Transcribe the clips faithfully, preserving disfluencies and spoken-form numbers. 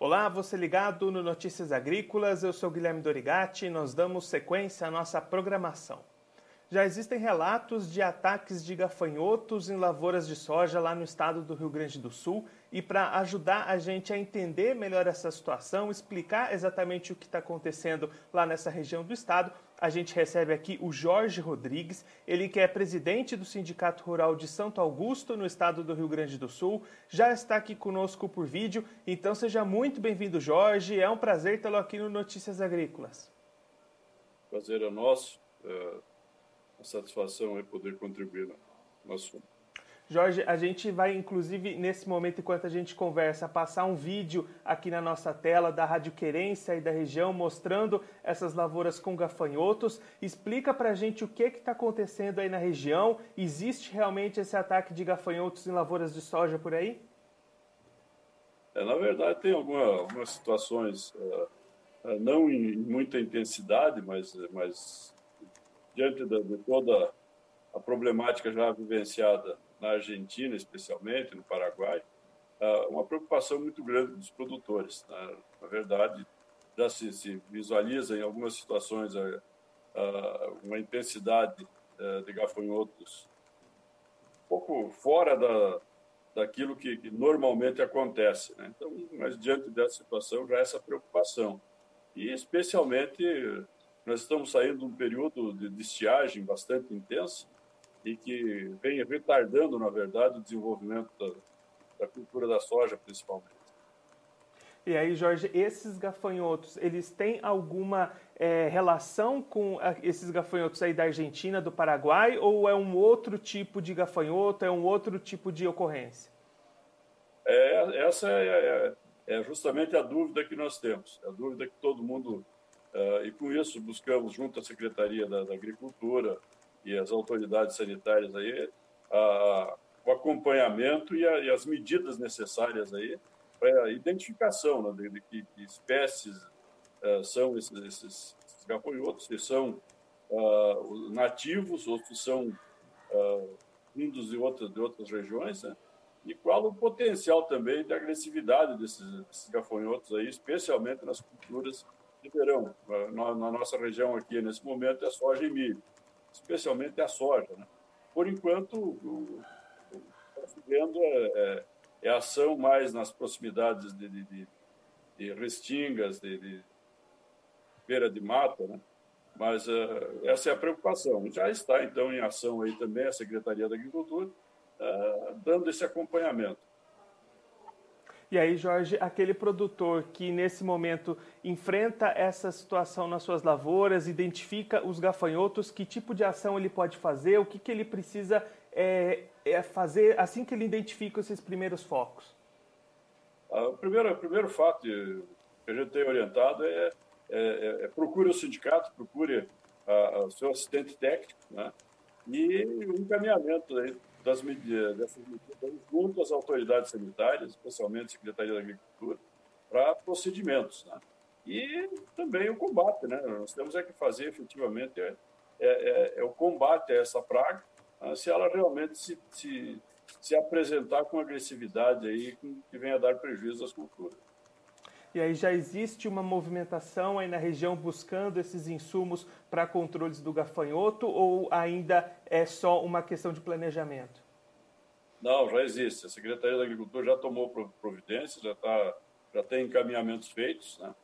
Olá, você ligado no Notícias Agrícolas, eu sou Guilherme Dorigatti e nós damos sequência à nossa programação. Já existem relatos de ataques de gafanhotos em lavouras de soja lá no estado do Rio Grande do Sul e para ajudar a gente a entender melhor essa situação, explicar exatamente o que está acontecendo lá nessa região do estado, a gente recebe aqui o Jorge Rodrigues, ele que é presidente do Sindicato Rural de Santo Augusto, no estado do Rio Grande do Sul, já está aqui conosco por vídeo, então seja muito bem-vindo, Jorge, é um prazer tê-lo aqui no Notícias Agrícolas. Prazer é nosso, é uma satisfação é poder contribuir no assunto. Jorge, a gente vai, inclusive, nesse momento, enquanto a gente conversa, passar um vídeo aqui na nossa tela da Rádio Querência e da região, mostrando essas lavouras com gafanhotos. Explica pra gente o que está acontecendo aí na região. Existe realmente esse ataque de gafanhotos em lavouras de soja por aí? É, na verdade, tem alguma, algumas situações, uh, uh, não em, em muita intensidade, mas, mas diante de, de toda a problemática já vivenciada na Argentina, especialmente, no Paraguai, uma preocupação muito grande dos produtores. Na verdade, já se, se visualiza em algumas situações uma intensidade de gafanhotos um pouco fora da, daquilo que, que normalmente acontece, né? Então, mas diante dessa situação, já há essa preocupação. E, especialmente, nós estamos saindo de um período de, de estiagem bastante intensa, e que vem retardando, na verdade, o desenvolvimento da, da cultura da soja, principalmente. E aí, Jorge, esses gafanhotos, eles têm alguma é, relação com esses gafanhotos aí da Argentina, do Paraguai, ou é um outro tipo de gafanhoto, é um outro tipo de ocorrência? É, essa é, é, é justamente a dúvida que nós temos, é a dúvida que todo mundo, uh, e com isso buscamos, junto à Secretaria da, da Agricultura, e as autoridades sanitárias aí, a, o acompanhamento e, a, e as medidas necessárias aí para a identificação, né, de, de que espécies uh, são esses, esses, esses gafanhotos, se são uh, nativos ou se são uh, vindos de outras, de outras regiões, né, e qual o potencial também de agressividade desses, desses gafanhotos aí, especialmente nas culturas de verão. Na, na nossa região aqui, nesse momento, é soja e milho, especialmente a soja, né? Por enquanto, o que está se vendo é, é, é ação mais nas proximidades de, de, de, de restingas, de, de beira de mata, né? Mas uh, essa é a preocupação. Já está, então, em ação aí também a Secretaria da Agricultura, uh, dando esse acompanhamento. E aí, Jorge, aquele produtor que nesse momento enfrenta essa situação nas suas lavouras, identifica os gafanhotos, que tipo de ação ele pode fazer, o que, que ele precisa é, é fazer assim que ele identifica esses primeiros focos? Ah, o primeiro, o primeiro fato que a gente tem orientado é, é, é procure o sindicato, procure a, a, o seu assistente técnico, né? E o encaminhamento aí das medidas, dessas medidas junto às autoridades sanitárias, especialmente a Secretaria da Agricultura, para procedimentos, né? E também o combate, né? Nós temos é que fazer efetivamente é, é, é o combate a essa praga, né? Se ela realmente se, se, se apresentar com agressividade aí, que venha a dar prejuízo às culturas. E aí já existe uma movimentação aí na região buscando esses insumos para controles do gafanhoto ou ainda é só uma questão de planejamento? Não, já existe. A Secretaria da Agricultura já tomou providências, já, tá, já tem encaminhamentos feitos, né?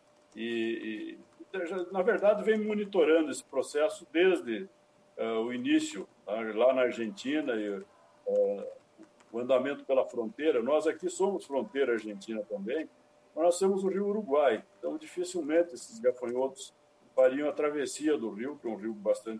E, e já, na verdade, vem monitorando esse processo desde uh, o início, tá? Lá na Argentina, e uh, o andamento pela fronteira. Nós aqui somos fronteira argentina também, mas nós temos o rio Uruguai, então dificilmente esses gafanhotos fariam a travessia do rio, que é um rio bastante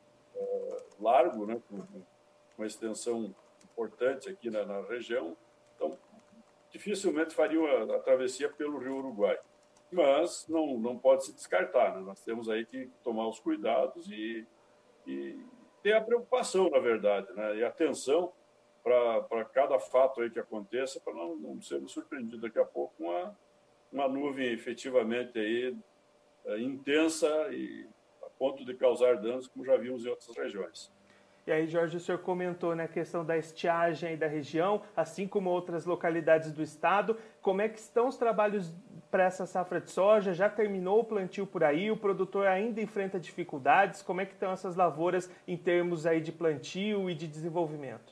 uh, largo, né? com uma extensão importante aqui na, na região, então dificilmente fariam a, a travessia pelo rio Uruguai. Mas não, não pode se descartar, né? Nós temos aí que tomar os cuidados e, e ter a preocupação, na verdade, né? E atenção para cada fato aí que aconteça, para não, não sermos surpreendidos daqui a pouco com uma, uma nuvem efetivamente aí, é, intensa e a ponto de causar danos, como já vimos em outras regiões. E aí, Jorge, o senhor comentou, né, a questão da estiagem aí da região, assim como outras localidades do estado. Como é que estão os trabalhos para essa safra de soja? Já terminou o plantio por aí? O produtor ainda enfrenta dificuldades? Como é que estão essas lavouras em termos aí de plantio e de desenvolvimento?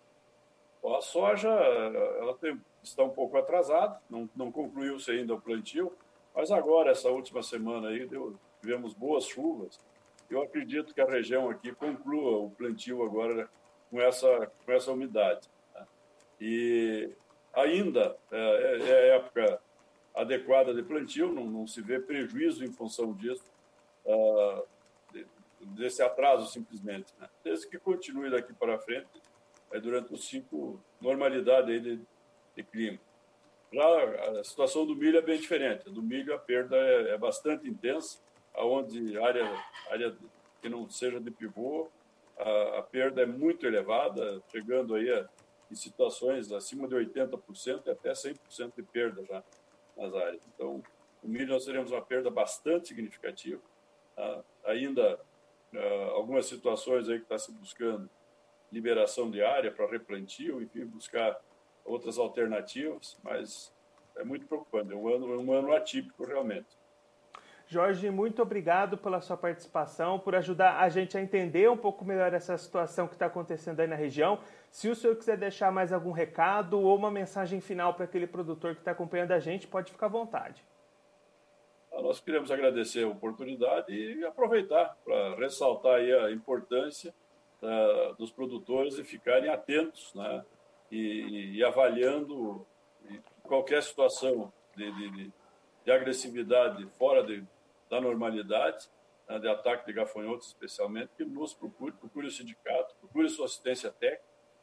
A soja ela tem, está um pouco atrasada, não, não concluiu-se ainda o plantio, mas agora, essa última semana aí, deu, tivemos boas chuvas. Eu acredito que a região aqui conclua o plantio agora com essa, com essa umidade. Né? E ainda é, é época adequada de plantio, não, não se vê prejuízo em função disso, uh, desse atraso simplesmente. Né? Desde que continue daqui para frente, é durante o ciclo, normalidade aí de, de clima. Já a situação do milho é bem diferente. Do milho a perda é, é bastante intensa, aonde área área que não seja de pivô, a, a perda é muito elevada, chegando aí a, em situações acima de oitenta por cento e até cem por cento de perda já nas áreas. Então, o milho nós teremos uma perda bastante significativa. Tá? Ainda ah, algumas situações aí que está se buscando liberação de área para replantio, enfim, buscar outras alternativas, mas é muito preocupante. É um ano, um ano atípico, realmente. Jorge, muito obrigado pela sua participação, por ajudar a gente a entender um pouco melhor essa situação que está acontecendo aí na região. Se o senhor quiser deixar mais algum recado ou uma mensagem final para aquele produtor que está acompanhando a gente, pode ficar à vontade. Nós queremos agradecer a oportunidade e aproveitar para ressaltar aí a importância uh, dos produtores e ficarem atentos, né, e, e avaliando qualquer situação de, de, de agressividade fora de, da normalidade, né, de ataque de gafanhotos especialmente, que nos procure, procure o sindicato, procure sua assistência técnica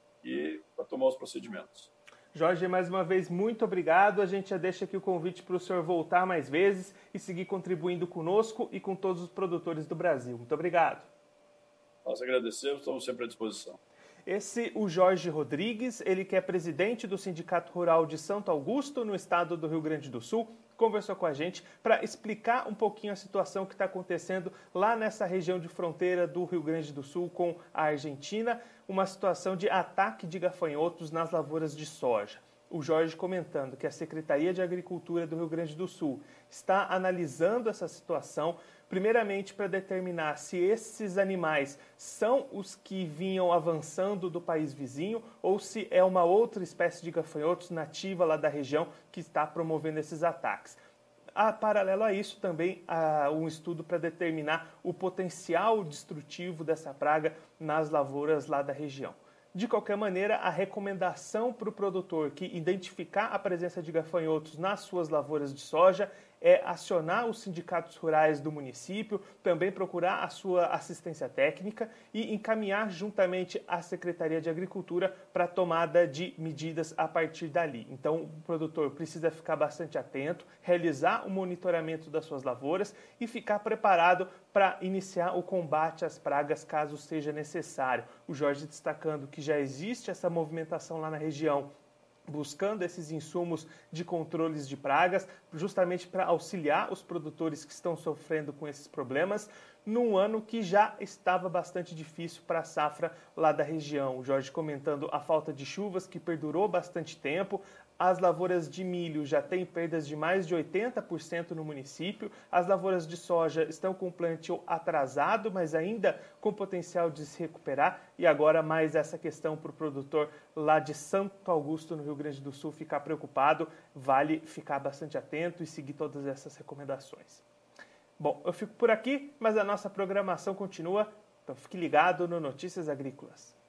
e para tomar os procedimentos. Jorge, mais uma vez, muito obrigado. A gente já deixa aqui o convite para o senhor voltar mais vezes e seguir contribuindo conosco e com todos os produtores do Brasil. Muito obrigado. Nós agradecemos, estamos sempre à disposição. Esse, o Jorge Rodrigues, ele que é presidente do Sindicato Rural de Santo Augusto, no estado do Rio Grande do Sul, conversou com a gente para explicar um pouquinho a situação que está acontecendo lá nessa região de fronteira do Rio Grande do Sul com a Argentina, uma situação de ataque de gafanhotos nas lavouras de soja. O Jorge comentando que a Secretaria de Agricultura do Rio Grande do Sul está analisando essa situação, primeiramente para determinar se esses animais são os que vinham avançando do país vizinho ou se é uma outra espécie de gafanhotos nativa lá da região que está promovendo esses ataques. A, paralelo a isso, também há um estudo para determinar o potencial destrutivo dessa praga nas lavouras lá da região. De qualquer maneira, a recomendação para o produtor que identificar a presença de gafanhotos nas suas lavouras de soja é acionar os sindicatos rurais do município, também procurar a sua assistência técnica e encaminhar juntamente à Secretaria de Agricultura para a tomada de medidas a partir dali. Então, o produtor precisa ficar bastante atento, realizar o monitoramento das suas lavouras e ficar preparado para iniciar o combate às pragas caso seja necessário. O Jorge destacando que já existe essa movimentação lá na região, buscando esses insumos de controles de pragas, justamente para auxiliar os produtores que estão sofrendo com esses problemas, num ano que já estava bastante difícil para a safra lá da região. O Jorge comentando a falta de chuvas que perdurou bastante tempo, as lavouras de milho já têm perdas de mais de oitenta por cento no município, as lavouras de soja estão com o plantio atrasado, mas ainda com potencial de se recuperar, e agora mais essa questão para o produtor lá de Santo Augusto, no Rio Grande do Sul, ficar preocupado, vale ficar bastante atento e seguir todas essas recomendações. Bom, eu fico por aqui, mas a nossa programação continua, então fique ligado no Notícias Agrícolas.